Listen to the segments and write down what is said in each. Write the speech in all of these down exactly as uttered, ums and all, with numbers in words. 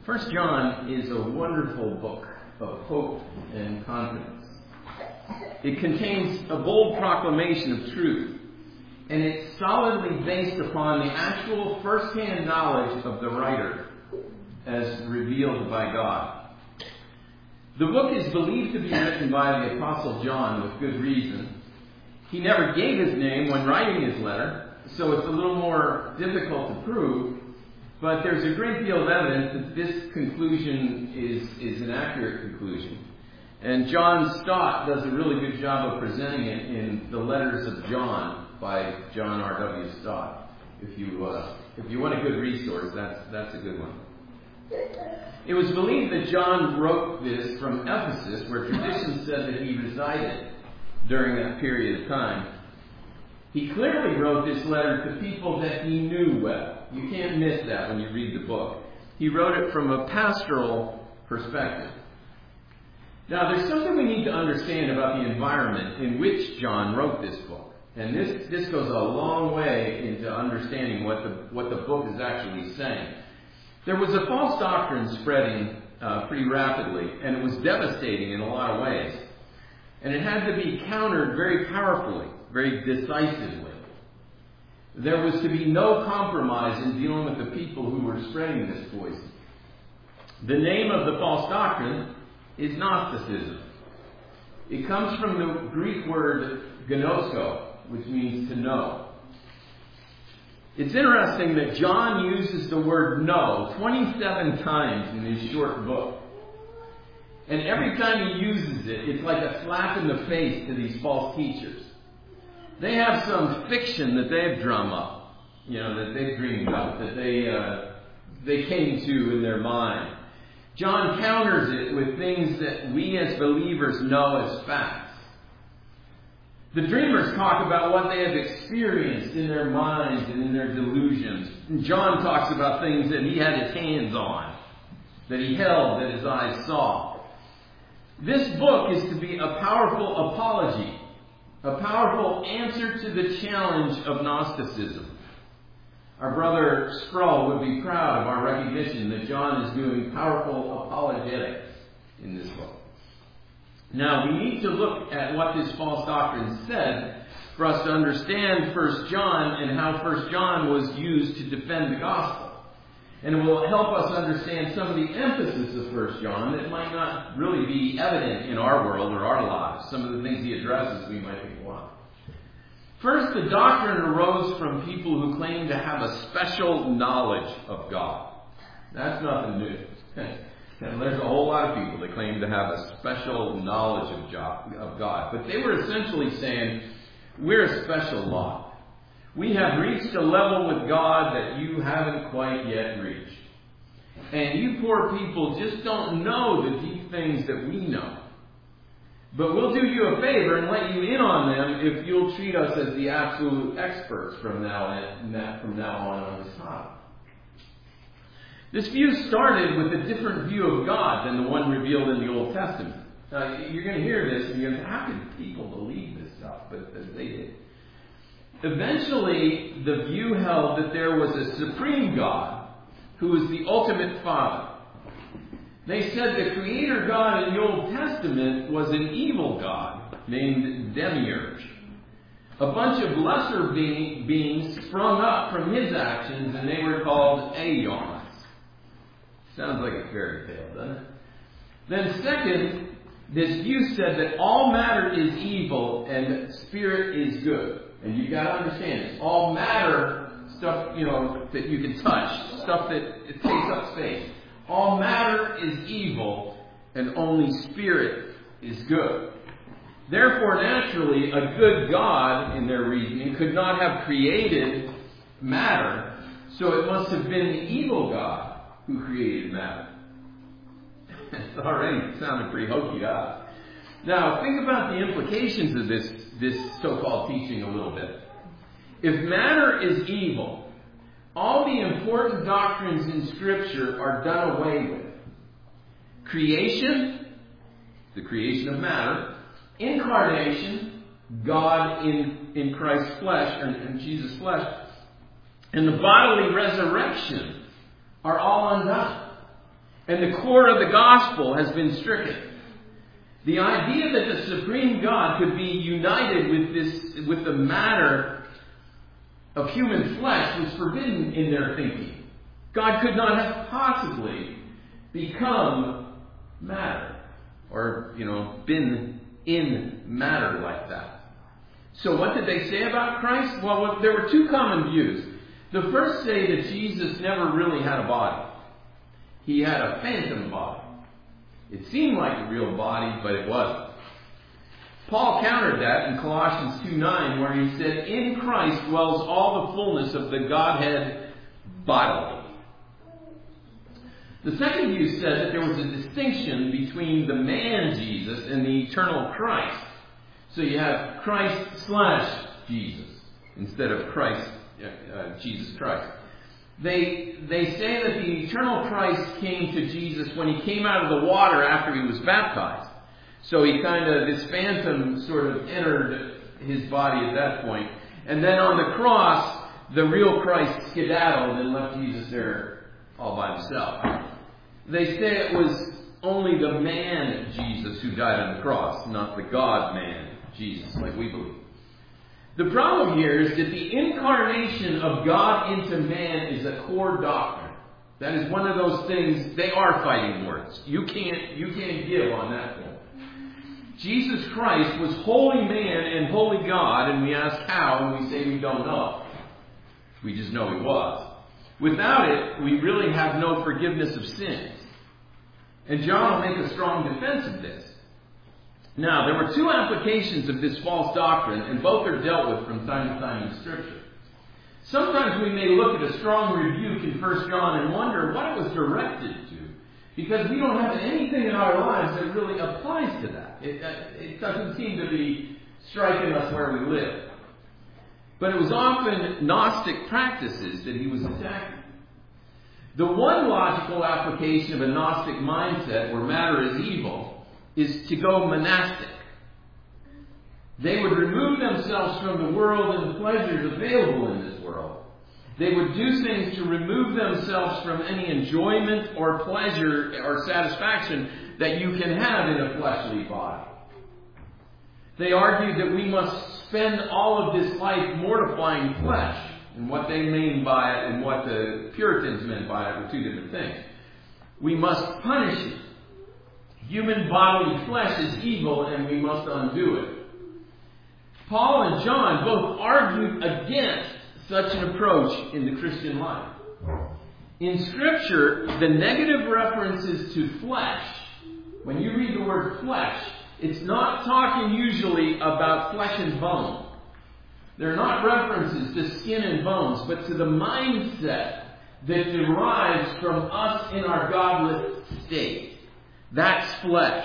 First John is a wonderful book of hope and confidence. It contains a bold proclamation of truth, and it's solidly based upon the actual first-hand knowledge of the writer as revealed by God. The book is believed to be written by the Apostle John with good reason. He never gave his name when writing his letter, so it's a little more difficult to prove. But there's a great deal of evidence that this conclusion is, is an accurate conclusion. And John Stott does a really good job of presenting it in The Letters of John by John R W Stott. If you uh, if you want a good resource, that's that's a good one. It was believed that John wrote this from Ephesus, where tradition said that he resided during that period of time. He clearly wrote this letter to people that he knew well. You can't miss that when you read the book. He wrote it from a pastoral perspective. Now, there's something we need to understand about the environment in which John wrote this book. And this, this goes a long way into understanding what the, what the book is actually saying. There was a false doctrine spreading uh, pretty rapidly, and it was devastating in a lot of ways. And it had to be countered very powerfully, very decisively. There was to be no compromise in dealing with the people who were spreading this poison. The name of the false doctrine is Gnosticism. It comes from the Greek word gnosko, which means to know. It's interesting that John uses the word know twenty-seven times in his short book. And every time he uses it, it's like a slap in the face to these false teachers. They have some fiction that they've drummed up, you know, that they've dreamed up, that they uh, they came to in their mind. John counters it with things that we as believers know as facts. The dreamers talk about what they have experienced in their minds and in their delusions. And John talks about things that he had his hands on, that he held, that his eyes saw. This book is to be a powerful apology, a powerful answer to the challenge of Gnosticism. Our brother Sproul would be proud of our recognition that John is doing powerful apologetics in this book. Now, we need to look at what this false doctrine said for us to understand First John and how First John was used to defend the gospel. And it will help us understand some of the emphasis of First John that might not really be evident in our world or our lives. Some of the things he addresses we might think, wow. First, the doctrine arose from people who claim to have a special knowledge of God. That's nothing new. And there's a whole lot of people that claim to have a special knowledge of God. But they were essentially saying, we're a special lot. We have reached a level with God that you haven't quite yet reached. And you poor people just don't know the deep things that we know. But we'll do you a favor and let you in on them if you'll treat us as the absolute experts from now on, from now on on this topic. This view started with a different view of God than the one revealed in the Old Testament. Now, you're going to hear this and you're going to say, how can people believe this stuff? But they did. Eventually, the view held that there was a supreme God who was the ultimate Father. They said the Creator God in the Old Testament was an evil God named Demiurge. A bunch of lesser be- beings sprung up from his actions, and they were called aeons. Sounds like a fairy tale, doesn't it? Then second, this view said that all matter is evil and spirit is good. And you've got to understand this. All matter, stuff, you know, that you can touch, stuff that it takes up space. All matter is evil and only spirit is good. Therefore, naturally, a good God, in their reasoning, could not have created matter, so it must have been the evil God who created matter. It's already sounding pretty hokey to us. Now, think about the implications of this, this so-called teaching a little bit. If matter is evil, all the important doctrines in Scripture are done away with. Creation, the creation of matter. Incarnation, God in, in Christ's flesh, and in Jesus' flesh. And the bodily resurrection are all undone. And the core of the gospel has been stricken. The idea that the supreme God could be united with this, with the matter of human flesh was forbidden in their thinking. God could not have possibly become matter, or, you know, been in matter like that. So what did they say about Christ? Well, there were two common views. The first say that Jesus never really had a body. He had a phantom body. It seemed like a real body, but it wasn't. Paul countered that in Colossians two nine, where he said, "In Christ dwells all the fullness of the Godhead bodily." The second view said that there was a distinction between the man Jesus and the eternal Christ. So you have Christ slash Jesus instead of Christ, uh, Jesus Christ. They they say that the eternal Christ came to Jesus when he came out of the water after he was baptized. So he kind of, this phantom sort of entered his body at that point. And then on the cross, the real Christ skedaddled and left Jesus there all by himself. They say it was only the man Jesus who died on the cross, not the God-man Jesus, like we believe. The problem here is that the incarnation of God into man is a core doctrine. That is one of those things, they are fighting words. You can't, you can't give on that point. Jesus Christ was holy man and holy God, and we ask how, and we say we don't know. We just know he was. Without it, we really have no forgiveness of sins. And John will make a strong defense of this. Now, there were two applications of this false doctrine, and both are dealt with from time to time in Scripture. Sometimes we may look at a strong rebuke in First John and wonder what it was directed to, because we don't have anything in our lives that really applies to that. It, it doesn't seem to be striking us where we live. But it was often Gnostic practices that he was attacking. The one logical application of a Gnostic mindset where matter is evil is to go monastic. They would remove themselves from the world and the pleasures available in this world. They would do things to remove themselves from any enjoyment or pleasure or satisfaction that you can have in a fleshly body. They argued that we must spend all of this life mortifying flesh. And what they mean by it and what the Puritans meant by it were two different things. We must punish it. Human bodily flesh is evil and we must undo it. Paul and John both argued against such an approach in the Christian life. In Scripture, the negative references to flesh, when you read the word flesh, it's not talking usually about flesh and bone. They're not references to skin and bones, but to the mindset that derives from us in our godless state. That's flesh.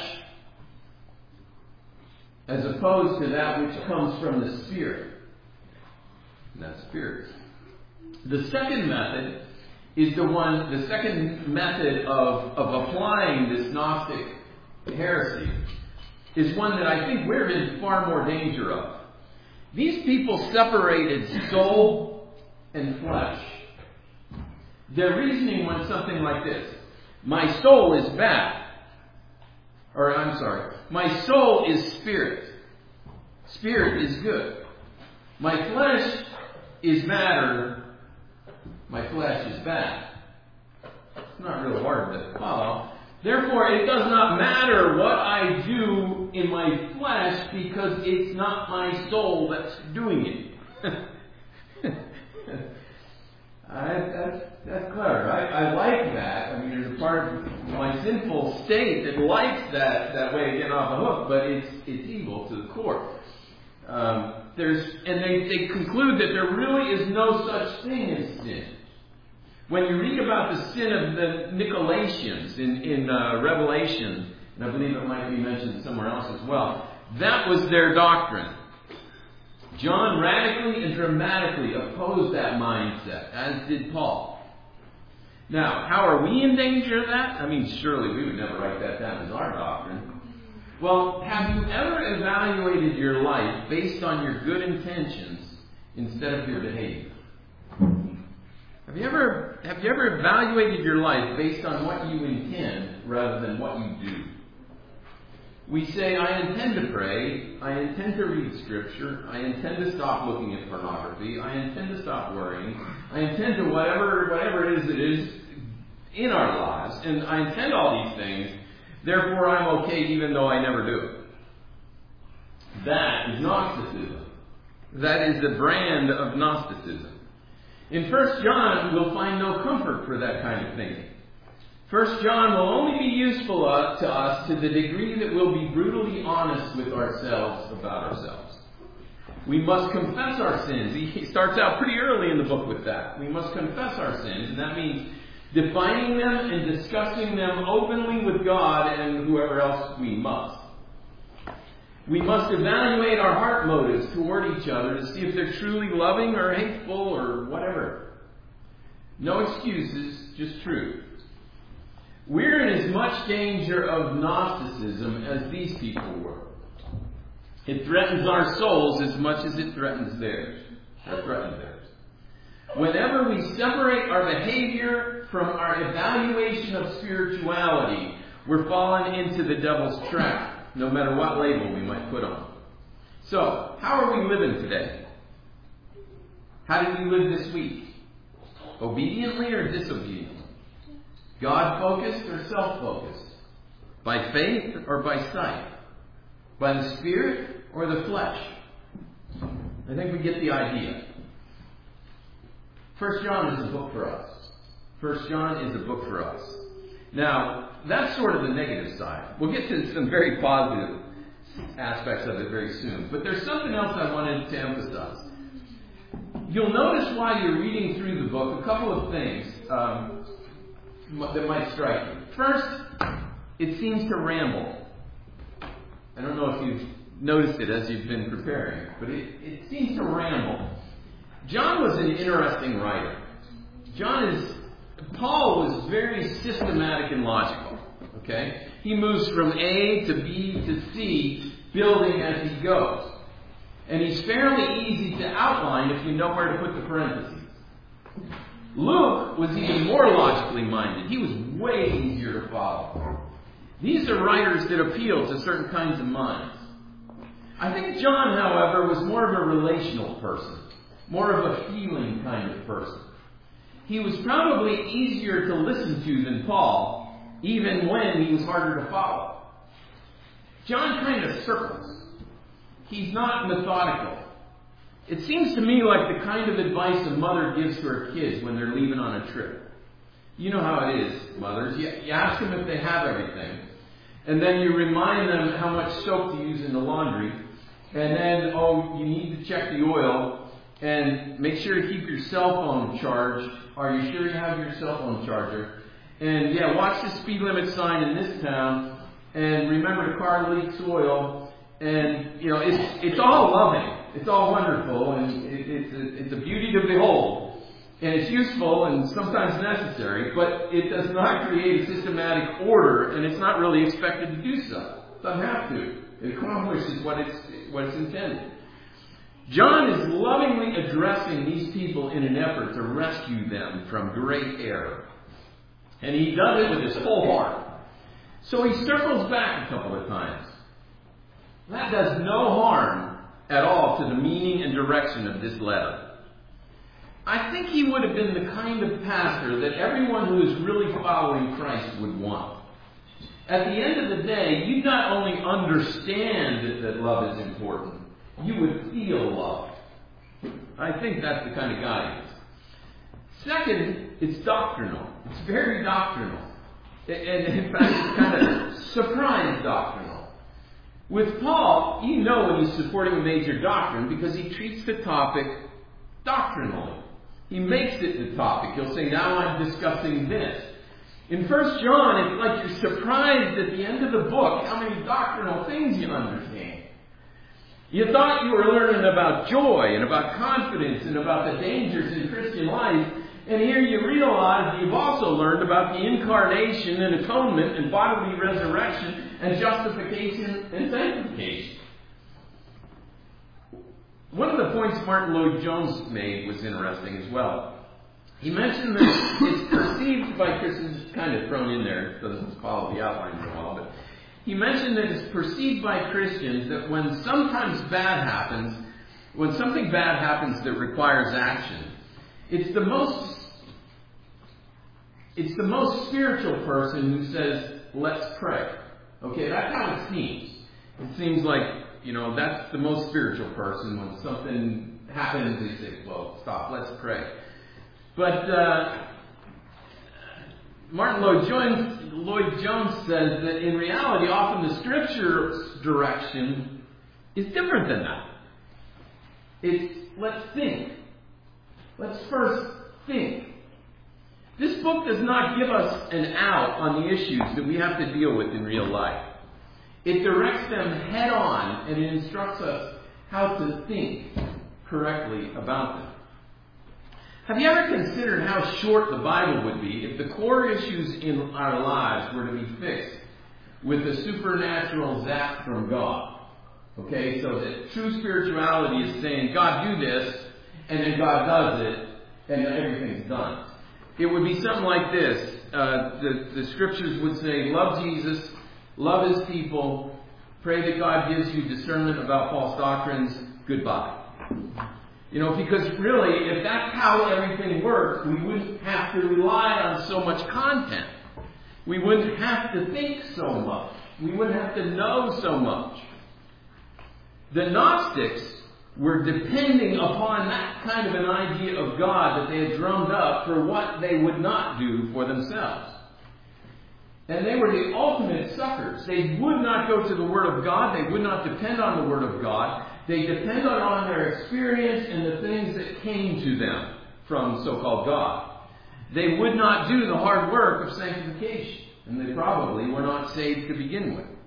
As opposed to that which comes from the Spirit. And that's Spirit. The second method is the one, the second method of, of applying this Gnostic heresy is one that I think we're in far more danger of. These people separated soul and flesh. Their reasoning went something like this. My soul is bad. Or, I'm sorry. My soul is spirit. Spirit is good. My flesh is matter. My flesh is bad. It's not real hard to follow. Therefore, it does not matter what I do in my flesh because it's not my soul that's doing it. I, that's, that's clever. I, I like that. I mean, there's a part of my sinful state that likes that, that way of getting off the hook, but it's it's evil to the core. Um, there's and they, they conclude that there really is no such thing as sin. When you read about the sin of the Nicolaitans in, in uh, Revelation, and I believe it might be mentioned somewhere else as well, that was their doctrine. John radically and dramatically opposed that mindset, as did Paul. Now, how are we in danger of that? I mean, surely we would never write that down as our doctrine. Well, have you ever evaluated your life based on your good intentions instead of your behavior? Have you ever have you ever evaluated your life based on what you intend rather than what you do? We say, I intend to pray, I intend to read Scripture, I intend to stop looking at pornography, I intend to stop worrying, I intend to whatever whatever it is it is in our lives, and I intend all these things, therefore I'm okay even though I never do it. That is Gnosticism. That is the brand of Gnosticism. In First John, we'll find no comfort for that kind of thinking. First John will only be useful to us to the degree that we'll be brutally honest with ourselves about ourselves. We must confess our sins. He starts out pretty early in the book with that. We must confess our sins, and that means defining them and discussing them openly with God and whoever else we must. We must evaluate our heart motives toward each other to see if they're truly loving or hateful or whatever. No excuses, just truth. We're in as much danger of Gnosticism as these people were. It threatens our souls as much as it threatens theirs. Or threatens theirs. Whenever we separate our behavior from our evaluation of spirituality, we're falling into the devil's trap, no matter what label we might put on. So, how are we living today? How did we live this week? Obediently or disobediently? God-focused or self-focused? By faith or by sight? By the Spirit or the flesh? I think we get the idea. First John is a book for us. First John is a book for us. Now, that's sort of the negative side. We'll get to some very positive aspects of it very soon. But there's something else I wanted to emphasize. You'll notice while you're reading through the book a couple of things um, that might strike you. First, it seems to ramble. I don't know if you've noticed it as you've been preparing, but it, it seems to ramble. John was an interesting writer. John is, Paul was very systematic and logical. Okay? He moves from A to B to C, building as he goes. And he's fairly easy to outline if you know where to put the parentheses. Luke was even more logically minded. He was way easier to follow. These are writers that appeal to certain kinds of minds. I think John, however, was more of a relational person, more of a feeling kind of person. He was probably easier to listen to than Paul, even when he was harder to follow. John kind of circles. He's not methodical. It seems to me like the kind of advice a mother gives to her kids when they're leaving on a trip. You know how it is, mothers. You, you ask them if they have everything, and then you remind them how much soap to use in the laundry, and then, oh, you need to check the oil, and make sure to keep your cell phone charged. Are you sure you have your cell phone charger? And yeah, watch the speed limit sign in this town, and remember the car leaks oil. And, you know, it's it's all loving. It's all wonderful, and it, it's, a, it's a beauty to behold. And it's useful and sometimes necessary, but it does not create a systematic order, and it's not really expected to do so. It doesn't have to. It accomplishes what it's, what it's intended. John is lovingly addressing these people in an effort to rescue them from great error. And he does it with his whole heart. So he circles back a couple of times. That does no harm at all to the meaning and direction of this letter. I think he would have been the kind of pastor that everyone who is really following Christ would want. At the end of the day, you'd not only understand that love is important, you would feel love. I think that's the kind of guy he is. Second, it's doctrinal. It's very doctrinal. And in fact, it's kind of surprise doctrinal. With Paul, you know when he's supporting a major doctrine because he treats the topic doctrinally. He makes it the topic. He'll say, now I'm discussing this. In First John, it's like you're surprised at the end of the book how many doctrinal things you understand. You thought you were learning about joy and about confidence and about the dangers in Christian life, and here you realize you've also learned about the incarnation and atonement and bodily resurrection and justification and sanctification. One of the points Martin Lloyd-Jones made was interesting as well. He mentioned that it's perceived by Christians, it's kind of thrown in there, so doesn't follow the outline for a while, but he mentioned that it's perceived by Christians that when sometimes bad happens, when something bad happens that requires action, it's the most it's the most spiritual person who says, let's pray. Okay, that's how it seems. It seems like, you know, that's the most spiritual person. When something happens, they say, well, stop, let's pray. But uh, Martin Lloyd-Jones, Lloyd-Jones says that in reality, often the Scripture's direction is different than that. It's, let's think. Let's first think. This book does not give us an out on the issues that we have to deal with in real life. It directs them head on, and it instructs us how to think correctly about them. Have you ever considered how short the Bible would be if the core issues in our lives were to be fixed with a supernatural zap from God? Okay, so that true spirituality is saying, God, do this, and then God does it, and then everything's done. It would be something like this. Uh, the, the scriptures would say, love Jesus, love His people, pray that God gives you discernment about false doctrines, goodbye. You know, because really, if that's how everything works, we wouldn't have to rely on so much content. We wouldn't have to think so much. We wouldn't have to know so much. The Gnostics were depending upon that kind of an idea of God that they had drummed up for what they would not do for themselves. And they were the ultimate suckers. They would not go to the Word of God. They would not depend on the Word of God. They depended on their experience and the things that came to them from so-called God. They would not do the hard work of sanctification. And they probably were not saved to begin with.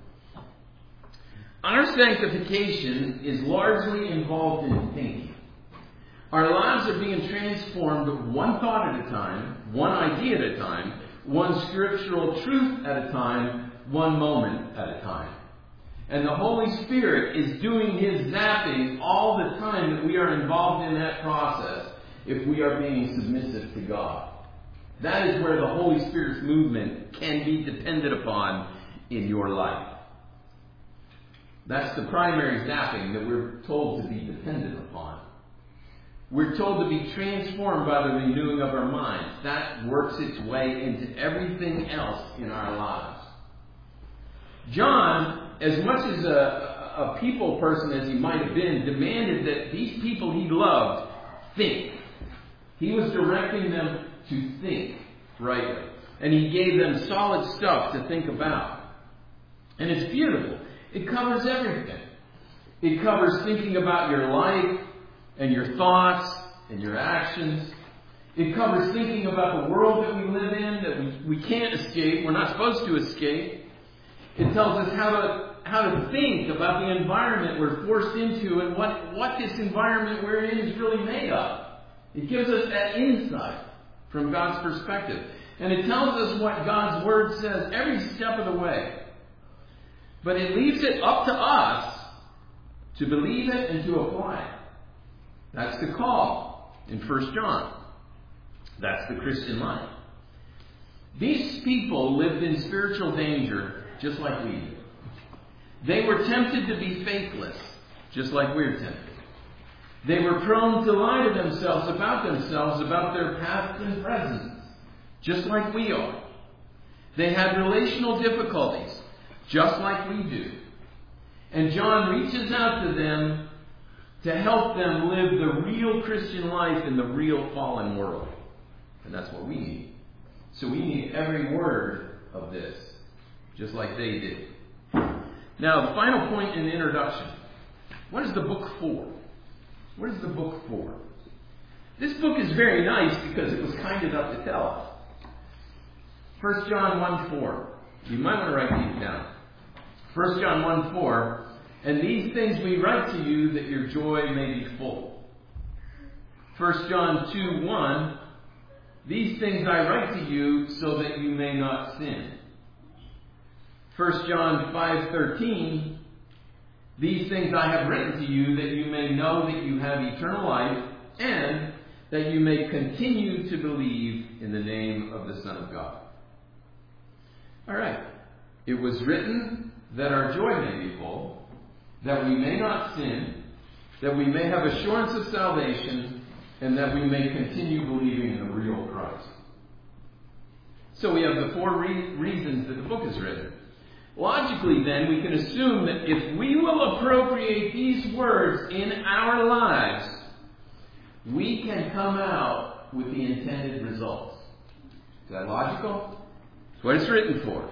Our sanctification is largely involved in thinking. Our lives are being transformed one thought at a time, one idea at a time, one scriptural truth at a time, one moment at a time. And the Holy Spirit is doing His zapping all the time that we are involved in that process if we are being submissive to God. That is where the Holy Spirit's movement can be depended upon in your life. That's the primary zapping that we're told to be dependent upon. We're told to be transformed by the renewing of our minds. That works its way into everything else in our lives. John, as much as a, a people person as he might have been, demanded that these people he loved think. He was directing them to think rightly. And he gave them solid stuff to think about. And it's beautiful. It covers everything. It covers thinking about your life and your thoughts and your actions. It covers thinking about the world that we live in, that we, we can't escape. We're not supposed to escape. It tells us how to how to think about the environment we're forced into and what, what this environment we're in is really made of. It gives us that insight from God's perspective. And it tells us what God's Word says every step of the way. But it leaves it up to us to believe it and to apply it. That's the call in First John. That's the Christian life. These people lived in spiritual danger just like we do. They were tempted to be faithless just like we're tempted. They were prone to lie to themselves about themselves, about their past and present, just like we are. They had relational difficulties just like we do. And John reaches out to them to help them live the real Christian life in the real fallen world. And that's what we need. So we need every word of this, just like they did. Now, the final point in the introduction. What is the book for? What is the book for? This book is very nice because it was kind enough to tell us. First John one four. You might want to write these down. First John one four. And these things we write to you that your joy may be full. First John two one. These things I write to you so that you may not sin. First John five thirteen. These things I have written to you that you may know that you have eternal life and that you may continue to believe in the name of the Son of God. All right. It was written that our joy may be full, that we may not sin, that we may have assurance of salvation, and that we may continue believing in the real Christ. So we have the four re- reasons that the book is written. Logically, then, we can assume that if we will appropriate these words in our lives, we can come out with the intended results. Is that logical? That's what it's written for.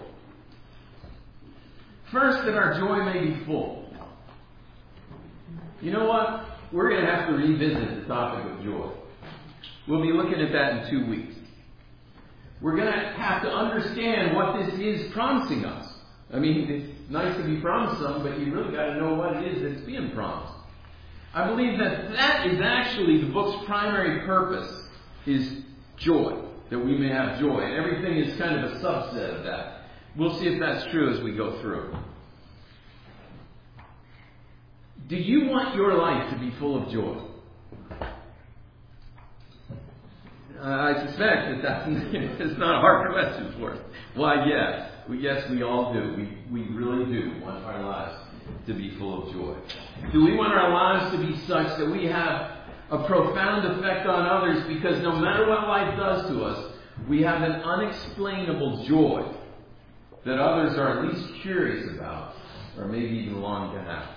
First, that our joy may be full. You know what? We're going to have to revisit the topic of joy. We'll be looking at that in two weeks. We're going to have to understand what this is promising us. I mean, it's nice to be promised something, but you really got to know what it is that's being promised. I believe that that is actually the book's primary purpose, is joy, that we may have joy. And everything is kind of a subset of that. We'll see if that's true as we go through. Do you want your life to be full of joy? Uh, I suspect that that's it's not a hard question for us. Why, yes. We, yes, we all do. We, we really do want our lives to be full of joy. Do we want our lives to be such that we have a profound effect on others because no matter what life does to us, we have an unexplainable joy that others are at least curious about or maybe even long to have?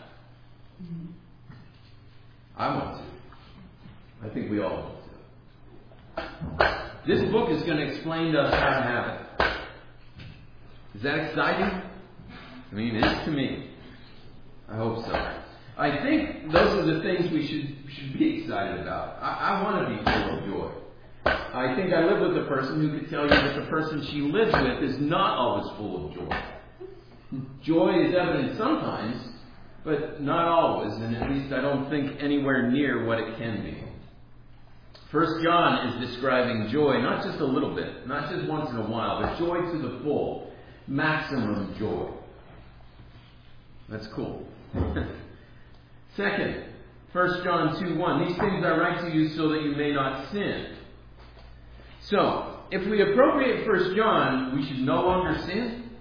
I want to. I think we all want to. This book is going to explain to us how to have it. Is that exciting? I mean, it is to me. I hope so. I think those are the things we should should be excited about. I, I want to be full of joy. I think I live with a person who could tell you that the person she lives with is not always full of joy. Joy is evident sometimes, but not always, and at least I don't think anywhere near what it can be. First John is describing joy, not just a little bit, not just once in a while, but joy to the full, maximum joy. That's cool. Second, First John two one, these things I write to you so that you may not sin. So, if we appropriate First John, we should no longer sin?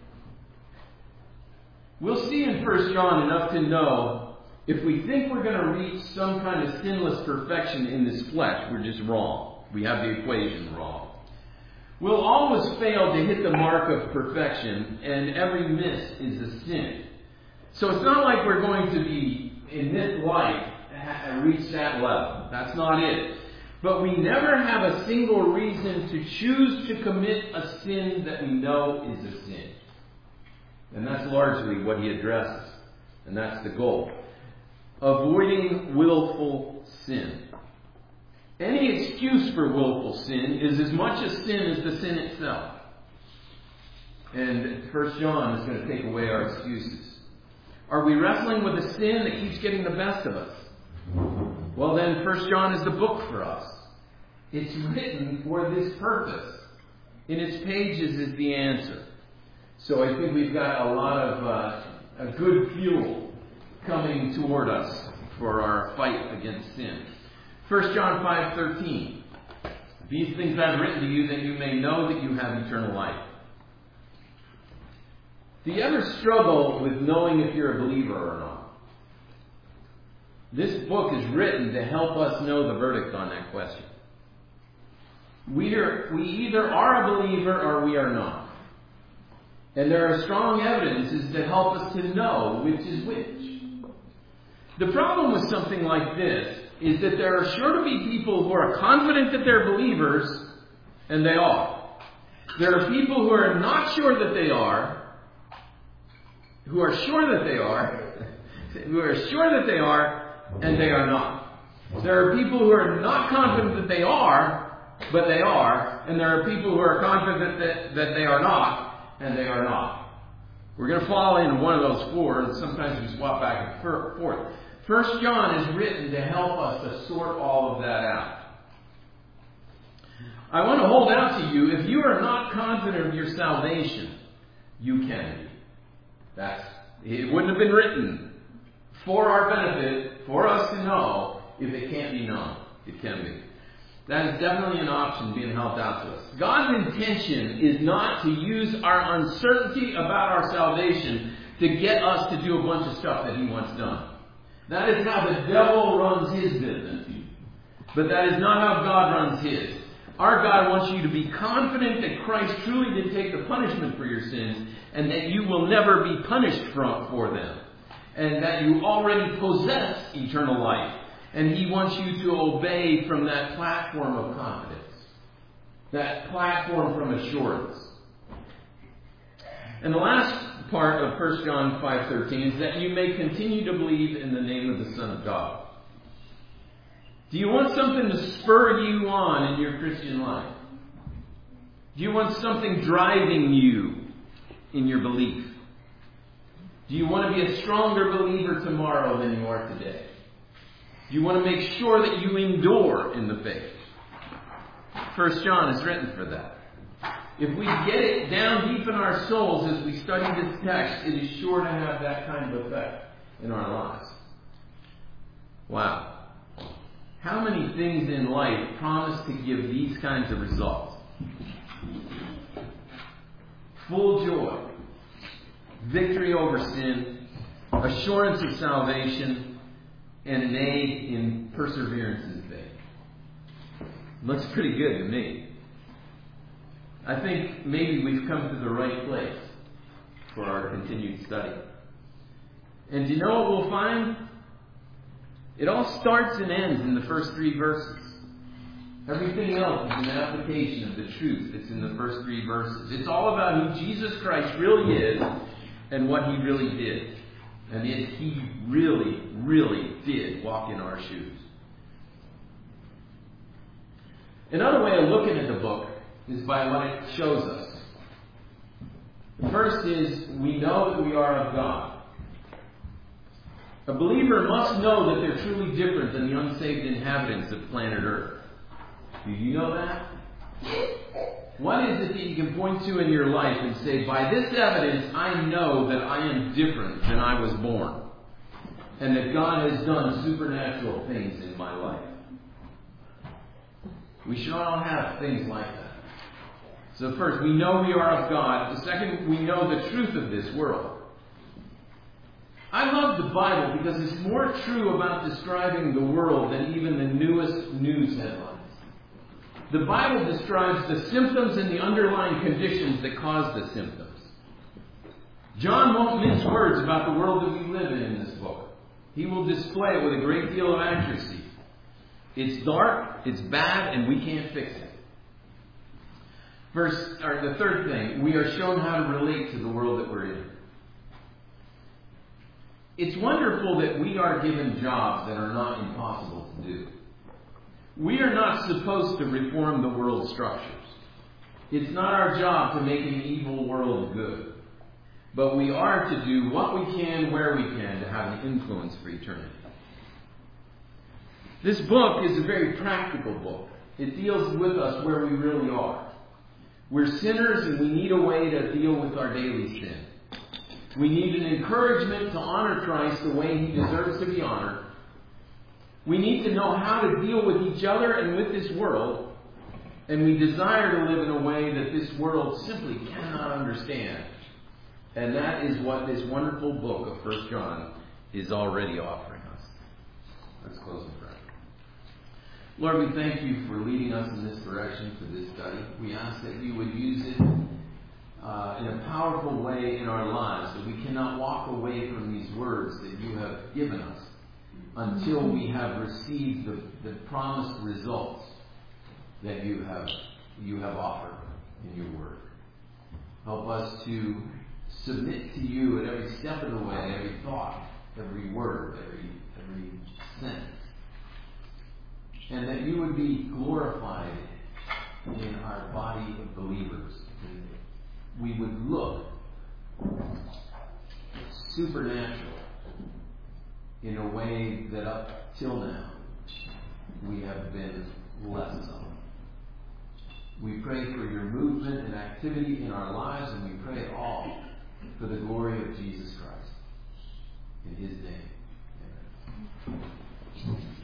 We'll see in First John enough to know if we think we're going to reach some kind of sinless perfection in this flesh, we're just wrong. We have the equation wrong. We'll always fail to hit the mark of perfection, and every miss is a sin. So it's not like we're going to be, in this life, reach that level. That's not it. But we never have a single reason to choose to commit a sin that we know is a sin. And that's largely what he addresses. And that's the goal. Avoiding willful sin. Any excuse for willful sin is as much a sin as the sin itself. And First John is going to take away our excuses. Are we wrestling with a sin that keeps getting the best of us? Well then, First John is the book for us. It's written for this purpose. In its pages is the answer. So I think we've got a lot of uh, a good fuel coming toward us for our fight against sin. First John five thirteen. These things I've written to you that you may know that you have eternal life. Do you ever struggle with knowing if you're a believer or not? This book is written to help us know the verdict on that question. We are, we either are a believer or we are not. And there are strong evidences that help us to know which is which. The problem with something like this is that there are sure to be people who are confident that they're believers, and they are. There are people who are not sure that they are, who are sure that they are, who are sure that they are, and they are not. There are people who are not confident that they are, but they are, and there are people who are confident that, that they are not, and they are not. We're going to fall into one of those four, and sometimes we swap back and forth. First John is written to help us to sort all of that out. I want to hold out to you, if you are not confident of your salvation, you can be. That's, it wouldn't have been written for our benefit, for us to know, if it can't be known. It can be. That is definitely an option being helped out to us. God's intention is not to use our uncertainty about our salvation to get us to do a bunch of stuff that He wants done. That is how the devil runs his business. But that is not how God runs His. Our God wants you to be confident that Christ truly did take the punishment for your sins and that you will never be punished for them. And that you already possess eternal life. And He wants you to obey from that platform of confidence. That platform from assurance. And the last part of First John five thirteen is that you may continue to believe in the name of the Son of God. Do you want something to spur you on in your Christian life? Do you want something driving you in your belief? Do you want to be a stronger believer tomorrow than you are today? Do you want to make sure that you endure in the faith? First John is written for that. If we get it down deep in our souls as we study this text, it is sure to have that kind of effect in our lives. Wow. How many things in life promise to give these kinds of results? Full joy, victory over sin, assurance of salvation, and an aid in perseverance in faith. Looks pretty good to me. I think maybe we've come to the right place for our continued study. And do you know what we'll find? It all starts and ends in the first three verses. Everything else is an application of the truth that's in the first three verses. It's all about who Jesus Christ really is and what He really did. And it, He really, really did walk in our shoes. Another way of looking at the book is by what it shows us. The first is we know that we are of God. A believer must know that they're truly different than the unsaved inhabitants of planet Earth. Do you know that? What is it that you can point to in your life and say, by this evidence, I know that I am different than I was born, and that God has done supernatural things in my life? We should all have things like that. So first, we know we are of God. The second, we know the truth of this world. I love the Bible because it's more true about describing the world than even the newest news headlines. The Bible describes the symptoms and the underlying conditions that cause the symptoms. John won't mince words about the world that we live in in this book. He will display it with a great deal of accuracy. It's dark, it's bad, and we can't fix it. First, or the third thing, we are shown how to relate to the world that we're in. It's wonderful that we are given jobs that are not impossible to do. We are not supposed to reform the world's structures. It's not our job to make an evil world good. But we are to do what we can, where we can, to have an influence for eternity. This book is a very practical book. It deals with us where we really are. We're sinners and we need a way to deal with our daily sin. We need an encouragement to honor Christ the way He deserves to be honored. We need to know how to deal with each other and with this world. And we desire to live in a way that this world simply cannot understand. And that is what this wonderful book of First John is already offering us. Let's close in prayer. Lord, we thank You for leading us in this direction for this study. We ask that You would use it Uh, in a powerful way in our lives, that we cannot walk away from these words that You have given us until we have received the, the promised results that you have you have offered in Your Word. Help us to submit to You at every step of the way, every thought, every word, every every sentence, and that You would be glorified in our body of believers. We would look supernatural in a way that up till now we have been less of. We pray for Your movement and activity in our lives, and we pray it all for the glory of Jesus Christ. In His name, amen.